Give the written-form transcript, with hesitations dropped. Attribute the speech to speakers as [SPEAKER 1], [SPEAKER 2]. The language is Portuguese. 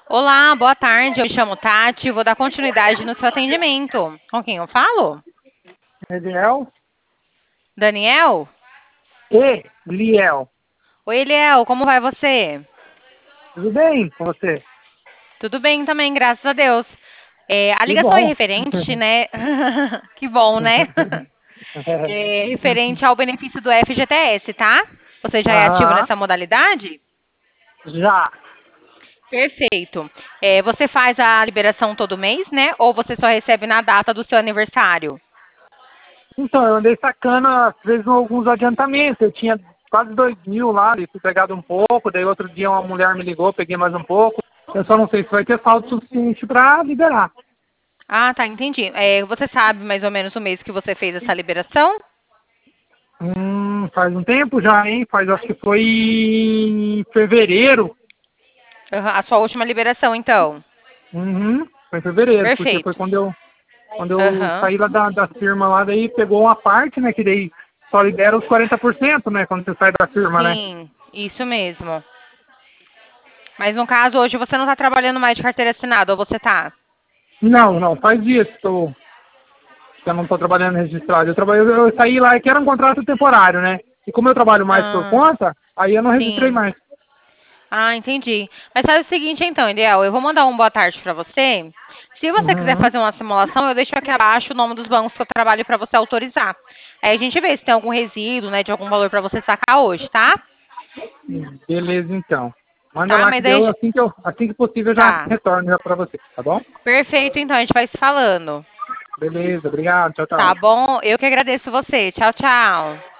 [SPEAKER 1] Olá, boa tarde. Eu me chamo Tati. Vou dar continuidade no seu atendimento. Com quem eu falo?
[SPEAKER 2] Eliel
[SPEAKER 1] Daniel?
[SPEAKER 2] e Liel.
[SPEAKER 1] Oi, Eliel, como vai você?
[SPEAKER 2] Tudo bem com você?
[SPEAKER 1] Tudo bem também, graças a Deus. A
[SPEAKER 2] Que
[SPEAKER 1] ligação é
[SPEAKER 2] bom.
[SPEAKER 1] referente, né? Que bom, né? É referente ao benefício do FGTS, tá? Você já é ativo
[SPEAKER 2] Aham,
[SPEAKER 1] nessa modalidade?
[SPEAKER 2] já.
[SPEAKER 1] Perfeito. Você faz a liberação todo mês, né? Ou você só recebe na data do seu aniversário?
[SPEAKER 2] Então, eu andei sacando, às vezes, alguns adiantamentos. Eu tinha quase 2.000 lá, e fui pegado um pouco. Daí, outro dia, uma mulher me ligou, peguei mais um pouco. Eu só não sei se vai ter saldo suficiente para liberar.
[SPEAKER 1] Ah, tá, entendi. Você sabe mais ou menos o mês que você fez essa liberação?
[SPEAKER 2] Faz um tempo já, hein? Acho que foi em fevereiro.
[SPEAKER 1] Aham, a sua última liberação, então.
[SPEAKER 2] Uhum, foi em fevereiro, porque foi
[SPEAKER 1] Perfeito.
[SPEAKER 2] quando eu
[SPEAKER 1] Aham.
[SPEAKER 2] saí lá da firma lá, daí pegou uma parte, né, que daí só libera os 40%, né, quando você sai da firma, né.
[SPEAKER 1] Sim, isso mesmo. Mas no caso, hoje você não está trabalhando mais de carteira assinada, ou você tá?
[SPEAKER 2] Não, não, faz dias que eu não estou trabalhando registrado. Eu saí lá, que era um contrato temporário, né, e como eu trabalho mais por
[SPEAKER 1] Ah,
[SPEAKER 2] conta, aí eu não registrei
[SPEAKER 1] sim.
[SPEAKER 2] mais.
[SPEAKER 1] Ah, entendi. Mas sabe o seguinte, então, Ideal, eu vou mandar um boa tarde para você. Se você quiser
[SPEAKER 2] Uhum.
[SPEAKER 1] fazer uma simulação, eu deixo aqui abaixo o nome dos bancos que eu trabalho para você autorizar. Aí a gente vê se tem algum resíduo, né, de algum valor para você sacar hoje, tá?
[SPEAKER 2] Beleza, então. Manda
[SPEAKER 1] Tá?
[SPEAKER 2] lá que
[SPEAKER 1] Mas aí,
[SPEAKER 2] deu, assim que possível eu já
[SPEAKER 1] tá.
[SPEAKER 2] retorno já para você, tá bom?
[SPEAKER 1] Perfeito, então, a gente vai se falando.
[SPEAKER 2] Beleza, obrigado, tchau,
[SPEAKER 1] Tá
[SPEAKER 2] tchau.
[SPEAKER 1] bom? Eu que agradeço você. Tchau, tchau.